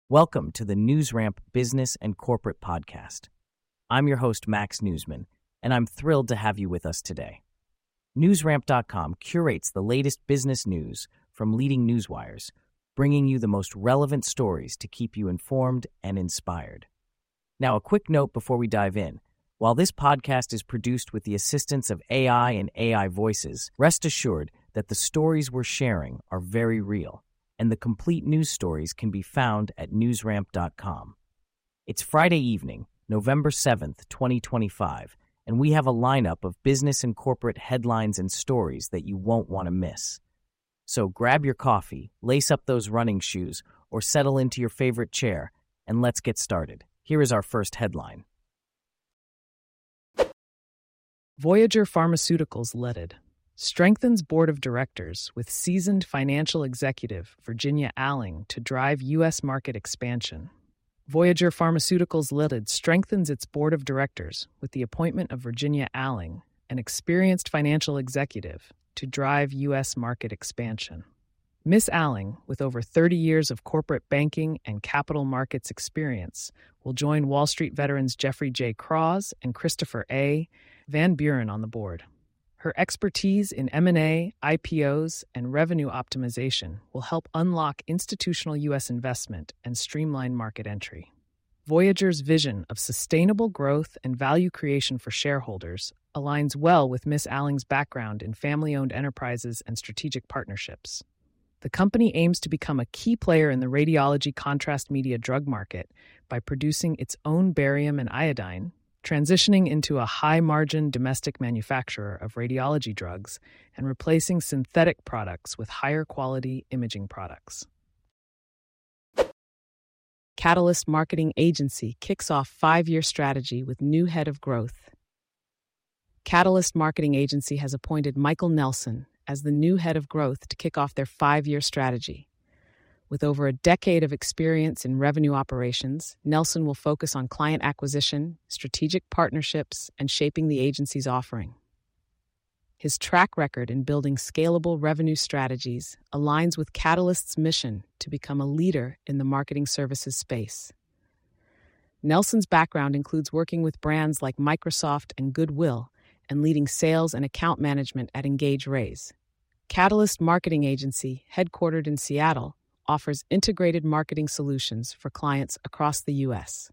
Welcome to the NewsRamp Business and Corporate Podcast. I'm your host, Max Newsman, and I'm thrilled to have you with us today. NewsRamp.com curates the latest business news from leading newswires, bringing you the most relevant stories to keep you informed and inspired. Now, a quick note before we dive in. While this podcast is produced with the assistance of AI and AI voices, rest assured that the stories we're sharing are very real, and the complete news stories can be found at newsramp.com. It's Friday evening, November 7th, 2025, and we have a lineup of business and corporate headlines and stories that you won't want to miss. So grab your coffee, lace up those running shoes, or settle into your favorite chair, and let's get started. Here is our first headline. Voyager Pharmaceuticals leaded strengthens board of directors with seasoned financial executive Virginia Alling to drive U.S. market expansion. Voyager Pharmaceuticals Limited strengthens its board of directors with the appointment of Virginia Alling, an experienced financial executive, to drive U.S. market expansion. Ms. Alling, with over 30 years of corporate banking and capital markets experience, will join Wall Street veterans Jeffrey J. Cross and Christopher A. Van Buren on the board. Her expertise in M&A, IPOs, and revenue optimization will help unlock institutional U.S. investment and streamline market entry. Voyager's vision of sustainable growth and value creation for shareholders aligns well with Ms. Alling's background in family-owned enterprises and strategic partnerships. The company aims to become a key player in the radiology contrast media drug market by producing its own barium and iodine, transitioning into a high-margin domestic manufacturer of radiology drugs, and replacing synthetic products with higher-quality imaging products. Catalyst Marketing Agency kicks off 5-year strategy with new head of growth. Catalyst Marketing Agency has appointed Michael Nelson as the new head of growth to kick off their 5-year strategy. With over a decade of experience in revenue operations, Nelson will focus on client acquisition, strategic partnerships, and shaping the agency's offering. His track record in building scalable revenue strategies aligns with Catalyst's mission to become a leader in the marketing services space. Nelson's background includes working with brands like Microsoft and Goodwill and leading sales and account management at Engage Raise. Catalyst Marketing Agency, headquartered in Seattle, offers integrated marketing solutions for clients across the U.S.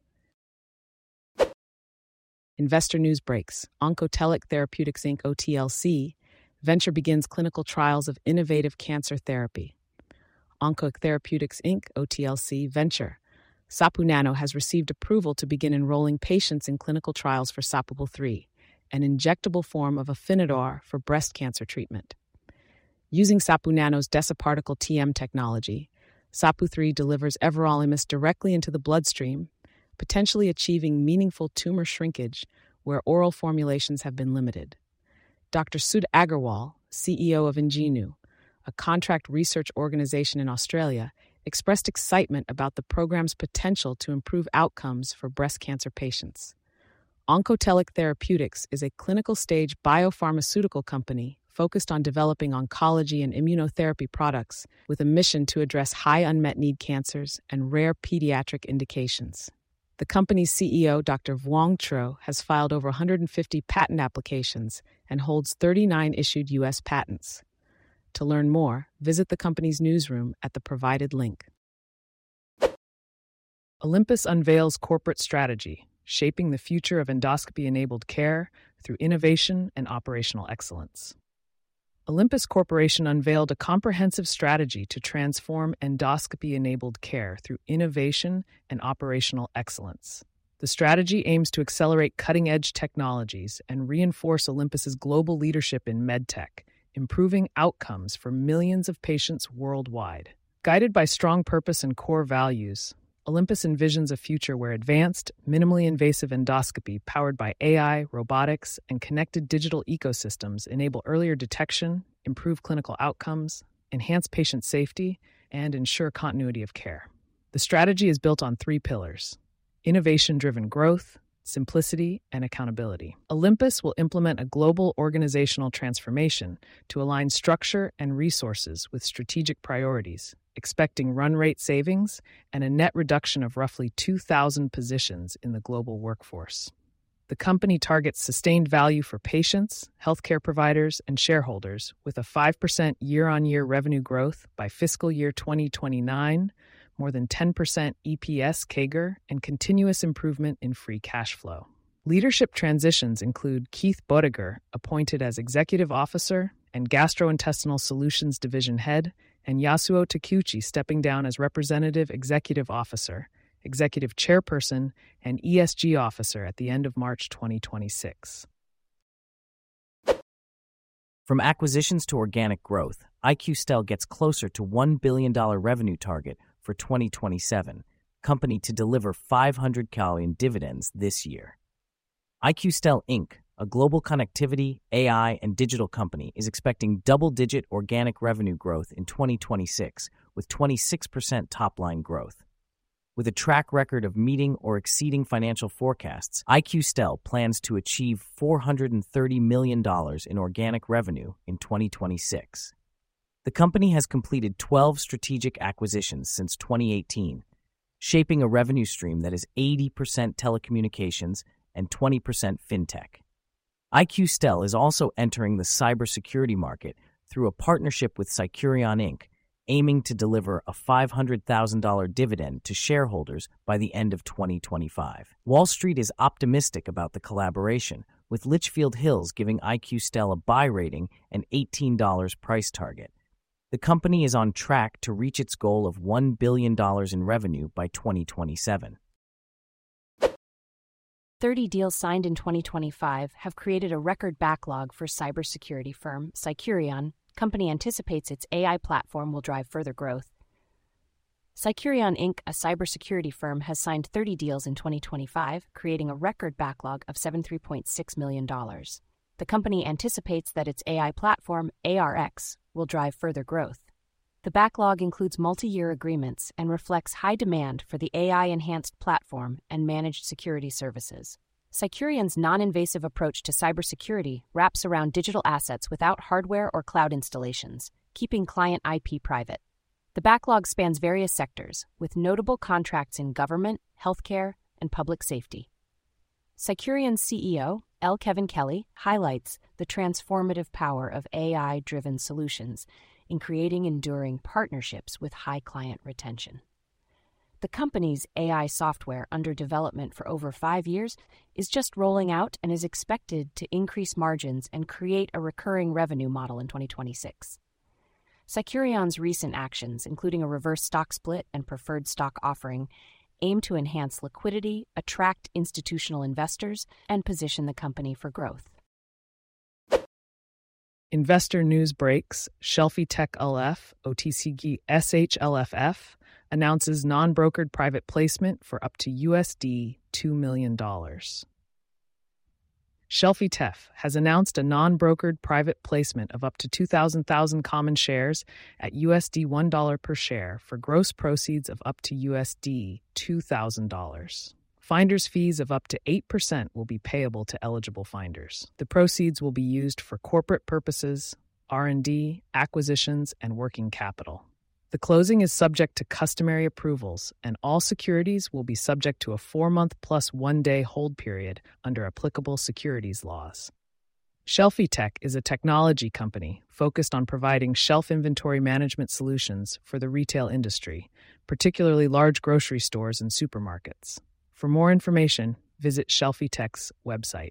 Investor news breaks. Oncotelic Therapeutics Inc. OTLC venture begins clinical trials of innovative cancer therapy. Oncotherapeutics Inc. OTLC venture. Sapu Nano has received approval to begin enrolling patients in clinical trials for Sapupil-3, an injectable form of Afinitor for breast cancer treatment. Using Sapu Nano's Deciparticle TM technology, Sapu-3 delivers everolimus directly into the bloodstream, potentially achieving meaningful tumor shrinkage where oral formulations have been limited. Dr. Sudh Agarwal, CEO of Ingenu, a contract research organization in Australia, expressed excitement about the program's potential to improve outcomes for breast cancer patients. Oncotelic Therapeutics is a clinical-stage biopharmaceutical company focused on developing oncology and immunotherapy products with a mission to address high unmet need cancers and rare pediatric indications. The company's CEO, Dr. Vuong Tro, has filed over 150 patent applications and holds 39 issued U.S. patents. To learn more, visit the company's newsroom at the provided link. Olympus unveils corporate strategy, shaping the future of endoscopy-enabled care through innovation and operational excellence. Olympus Corporation unveiled a comprehensive strategy to transform endoscopy-enabled care through innovation and operational excellence. The strategy aims to accelerate cutting-edge technologies and reinforce Olympus's global leadership in medtech, improving outcomes for millions of patients worldwide. Guided by strong purpose and core values, Olympus envisions a future where advanced, minimally invasive endoscopy powered by AI, robotics, and connected digital ecosystems enable earlier detection, improve clinical outcomes, enhance patient safety, and ensure continuity of care. The strategy is built on 3 pillars: innovation-driven growth, simplicity, and accountability. Olympus will implement a global organizational transformation to align structure and resources with strategic priorities, expecting run rate savings and a net reduction of roughly 2,000 positions in the global workforce. The company targets sustained value for patients, healthcare providers, and shareholders with a 5% year-on-year revenue growth by fiscal year 2029, more than 10% EPS CAGR, and continuous improvement in free cash flow. Leadership transitions include Keith Bodeger, appointed as Executive Officer and Gastrointestinal Solutions Division Head, and Yasuo Takeuchi stepping down as Representative Executive Officer, Executive Chairperson, and ESG Officer at the end of March 2026. From acquisitions to organic growth, IQSTEL gets closer to $1 billion revenue target for 2027, company to deliver 500 in dividends this year. IQSTEL Inc., a global connectivity, AI, and digital company, is expecting double-digit organic revenue growth in 2026 with 26% top-line growth. With a track record of meeting or exceeding financial forecasts, IQSTEL plans to achieve $430 million in organic revenue in 2026. The company has completed 12 strategic acquisitions since 2018, shaping a revenue stream that is 80% telecommunications and 20% fintech. IQSTEL is also entering the cybersecurity market through a partnership with Cycurion Inc., aiming to deliver a $500,000 dividend to shareholders by the end of 2025. Wall Street is optimistic about the collaboration, with Litchfield Hills giving IQSTEL a buy rating and $18 price target. The company is on track to reach its goal of $1 billion in revenue by 2027. 30 deals signed in 2025 have created a record backlog for cybersecurity firm Cycurion. Company anticipates its AI platform will drive further growth. Cycurion Inc., a cybersecurity firm, has signed 30 deals in 2025, creating a record backlog of $73.6 million. The company anticipates that its AI platform, ARX, will drive further growth. The backlog includes multi-year agreements and reflects high demand for the AI-enhanced platform and managed security services. Cycurion's non-invasive approach to cybersecurity wraps around digital assets without hardware or cloud installations, keeping client IP private. The backlog spans various sectors, with notable contracts in government, healthcare, and public safety. Cycurion's CEO, L. Kevin Kelly, highlights the transformative power of AI-driven solutions in creating enduring partnerships with high client retention. The company's AI software, under development for over 5 years, is just rolling out and is expected to increase margins and create a recurring revenue model in 2026. Cycurion's recent actions, including a reverse stock split and preferred stock offering, aim to enhance liquidity, attract institutional investors, and position the company for growth. Investor news breaks. Shelfie Tech LF, OTCG SHLFF, announces non-brokered private placement for up to $2 million. Shelfie Tech has announced a non-brokered private placement of up to 2,000 common shares at $1 per share for gross proceeds of up to $2,000. Finder's fees of up to 8% will be payable to eligible finders. The proceeds will be used for corporate purposes, R&D, acquisitions, and working capital. The closing is subject to customary approvals, and all securities will be subject to a 4-month plus 1-day hold period under applicable securities laws. Shelfie Tech is a technology company focused on providing shelf inventory management solutions for the retail industry, particularly large grocery stores and supermarkets. For more information, visit Shelfie Tech's website.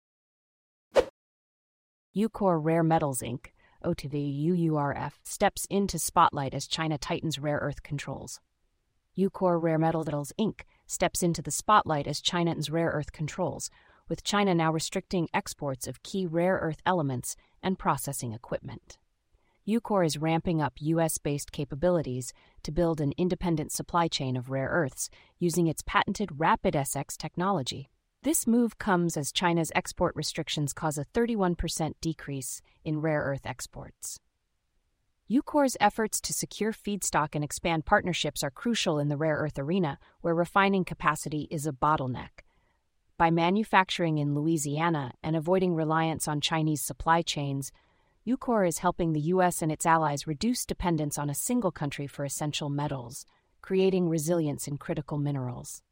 Ucore Rare Metals Inc., OTV UURF, steps into spotlight as China tightens rare earth controls. Ucore Rare Metals Inc. steps into the spotlight as China's rare earth controls, with China now restricting exports of key rare earth elements and processing equipment. Ucore is ramping up U.S.-based capabilities to build an independent supply chain of rare earths using its patented RapidSX technology. This move comes as China's export restrictions cause a 31% decrease in rare earth exports. Ucore's efforts to secure feedstock and expand partnerships are crucial in the rare earth arena, where refining capacity is a bottleneck. By manufacturing in Louisiana and avoiding reliance on Chinese supply chains, Ucore is helping the U.S. and its allies reduce dependence on a single country for essential metals, creating resilience in critical minerals.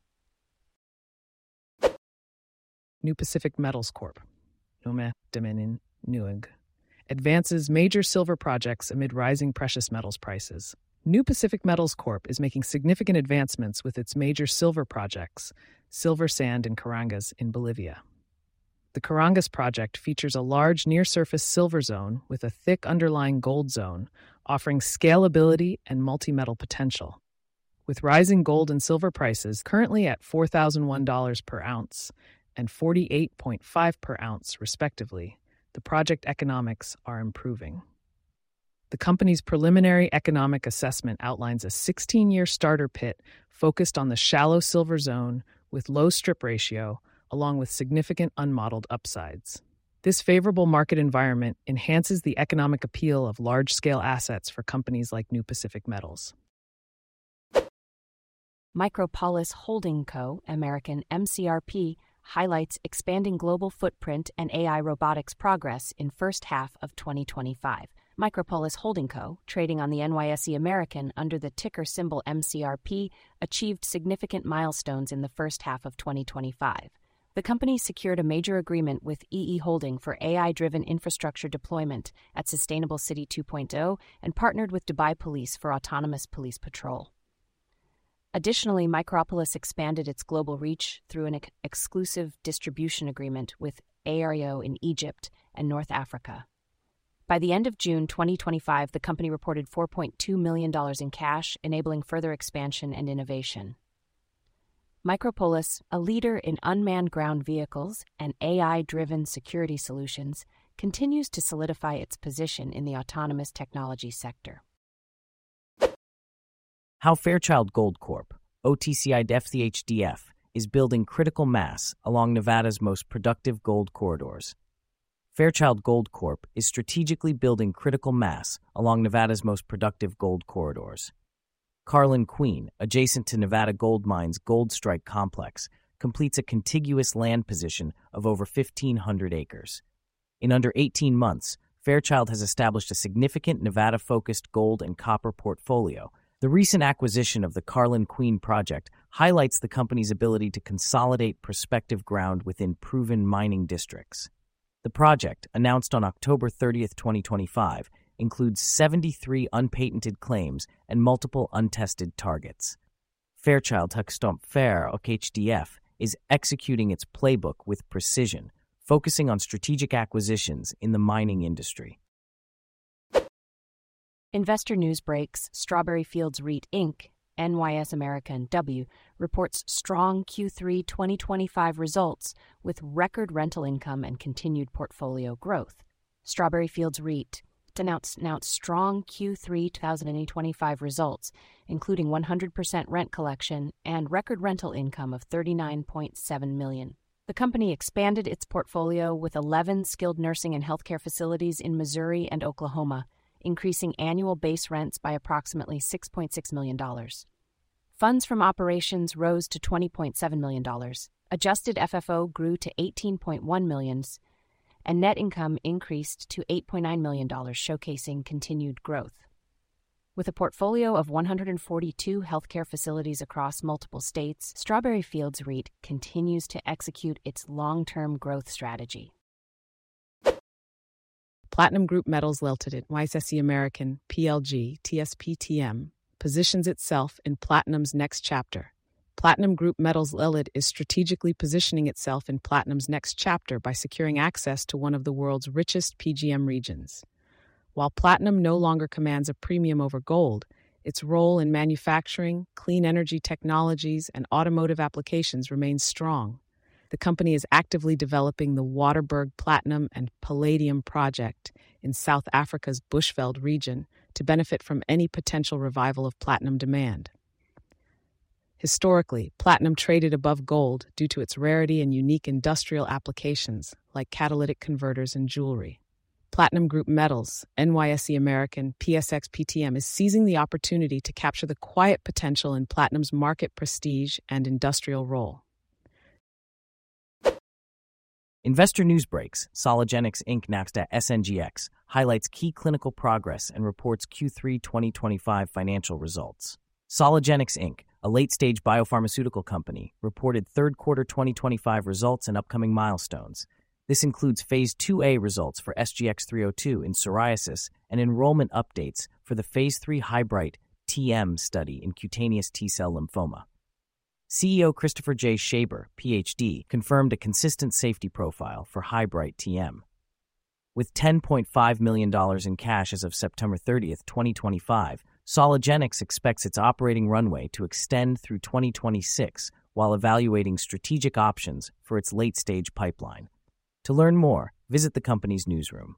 New Pacific Metals Corp. Nome Demenin Nuig. Advances major silver projects amid rising precious metals prices. New Pacific Metals Corp. is making significant advancements with its major silver projects, Silver Sand and Carangas in Bolivia. The Carangas project features a large near-surface silver zone with a thick underlying gold zone, offering scalability and multi-metal potential. With rising gold and silver prices currently at $4,001 per ounce and $48.5 per ounce, respectively, the project economics are improving. The company's preliminary economic assessment outlines a 16-year starter pit focused on the shallow silver zone with low strip ratio, along with significant unmodeled upsides. This favorable market environment enhances the economic appeal of large-scale assets for companies like New Pacific Metals. Micropolis Holding Co., American MCRP, highlights expanding global footprint and AI robotics progress in first half of 2025. Micropolis Holding Co., trading on the NYSE American under the ticker symbol MCRP, achieved significant milestones in the first half of 2025. The company secured a major agreement with EE Holding for AI-driven infrastructure deployment at Sustainable City 2.0 and partnered with Dubai Police for autonomous police patrol. Additionally, Micropolis expanded its global reach through an exclusive distribution agreement with Aereo in Egypt and North Africa. By the end of June 2025, the company reported $4.2 million in cash, enabling further expansion and innovation. Micropolis, a leader in unmanned ground vehicles and AI-driven security solutions, continues to solidify its position in the autonomous technology sector. How Fairchild Gold Corp., OTCI FCHDF, is building critical mass along Nevada's most productive gold corridors. Fairchild Gold Corp. is strategically building critical mass along Nevada's most productive gold corridors. Carlin Queen, adjacent to Nevada Gold Mines' Gold Strike complex, completes a contiguous land position of over 1,500 acres. In under 18 months, Fairchild has established a significant Nevada-focused gold and copper portfolio. The recent acquisition of the Carlin Queen project highlights the company's ability to consolidate prospective ground within proven mining districts. The project, announced on October 30, 2025, includes 73 unpatented claims and multiple untested targets. Fairchild Huckstomp Fair HDF is executing its playbook with precision, focusing on strategic acquisitions in the mining industry. Investor news breaks. Strawberry Fields REIT Inc., NYS American W, reports strong Q3 2025 results with record rental income and continued portfolio growth. Strawberry Fields REIT announced strong Q3 2025 results, including 100% rent collection and record rental income of $39.7 million. The company expanded its portfolio with 11 skilled nursing and healthcare facilities in Missouri and Oklahoma, increasing annual base rents by approximately $6.6 million. Funds from operations rose to $20.7 million. Adjusted FFO grew to $18.1 million, and net income increased to $8.9 million, showcasing continued growth. With a portfolio of 142 healthcare facilities across multiple states, Strawberry Fields REIT continues to execute its long-term growth strategy. Platinum Group Metals Limited, YSSE American, PLG, TSPTM, positions itself in Platinum's next chapter. Platinum Group Metals Limited is strategically positioning itself in Platinum's next chapter by securing access to one of the world's richest PGM regions. While platinum no longer commands a premium over gold, its role in manufacturing, clean energy technologies, and automotive applications remains strong. The company is actively developing the Waterberg Platinum and Palladium project in South Africa's Bushveld region to benefit from any potential revival of platinum demand. Historically, platinum traded above gold due to its rarity and unique industrial applications like catalytic converters and jewelry. Platinum Group Metals, NYSE American, PSXPTM, is seizing the opportunity to capture the quiet potential in platinum's market prestige and industrial role. Investor News Breaks, Sologenics Inc. Nasdaq SNGX, highlights key clinical progress and reports Q3 2025 financial results. Sologenics Inc., a late-stage biopharmaceutical company, reported third quarter 2025 results and upcoming milestones. This includes Phase 2A results for SGX-302 in psoriasis and enrollment updates for the Phase 3 Hybrid TM study in cutaneous T-cell lymphoma. CEO Christopher J. Shaber, Ph.D., confirmed a consistent safety profile for Hybrid TM. With $10.5 million in cash as of September 30, 2025, Sologenics expects its operating runway to extend through 2026 while evaluating strategic options for its late-stage pipeline. To learn more, visit the company's newsroom.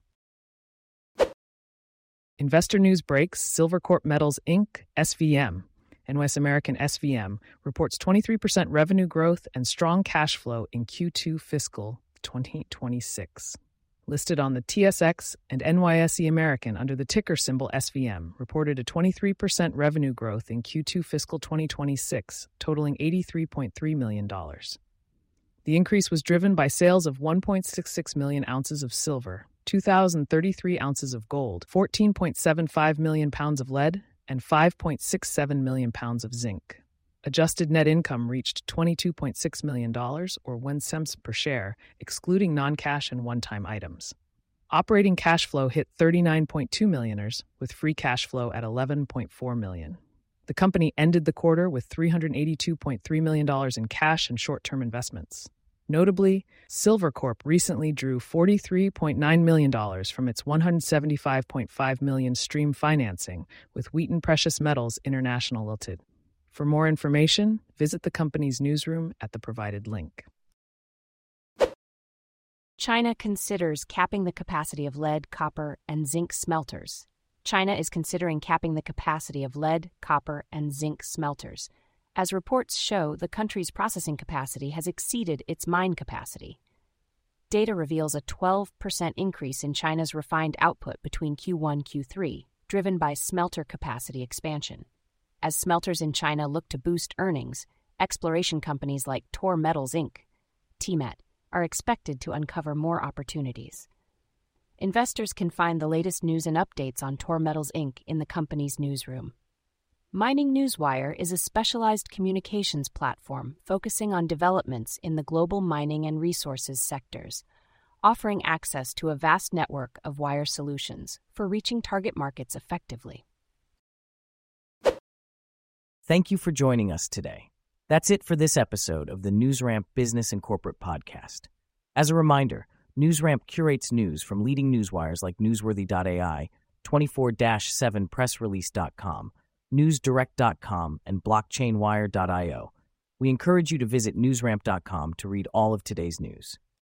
Investor News Breaks, Silvercorp Metals Inc., SVM, NWS American SVM, reports 23% revenue growth and strong cash flow in Q2 fiscal 2026. Listed on the TSX and NYSE American under the ticker symbol SVM, reported a 23% revenue growth in Q2 fiscal 2026, totaling $83.3 million. The increase was driven by sales of 1.66 million ounces of silver, 2,033 ounces of gold, 14.75 million pounds of lead, and 5.67 million pounds of zinc. Adjusted net income reached $22.6 million, or 1 cent per share, excluding non-cash and one-time items. Operating cash flow hit $39.2 million, with free cash flow at $11.4 million. The company ended the quarter with $382.3 million in cash and short-term investments. Notably, Silvercorp recently drew $43.9 million from its $175.5 million stream financing with Wheaton Precious Metals International Limited. For more information, visit the company's newsroom at the provided link. China considers capping the capacity of lead, copper, and zinc smelters. China is considering capping the capacity of lead, copper, and zinc smelters. As reports show, the country's processing capacity has exceeded its mine capacity. Data reveals a 12% increase in China's refined output between Q1 and Q3, driven by smelter capacity expansion. As smelters in China look to boost earnings, exploration companies like Tor Metals Inc., TMET, are expected to uncover more opportunities. Investors can find the latest news and updates on Tor Metals Inc. in the company's newsroom. Mining Newswire is a specialized communications platform focusing on developments in the global mining and resources sectors, offering access to a vast network of wire solutions for reaching target markets effectively. Thank you for joining us today. That's it for this episode of the NewsRamp Business and Corporate Podcast. As a reminder, NewsRamp curates news from leading newswires like Newsworthy.ai, 24/7pressrelease.com, newsdirect.com, and blockchainwire.io. We encourage you to visit newsramp.com to read all of today's news.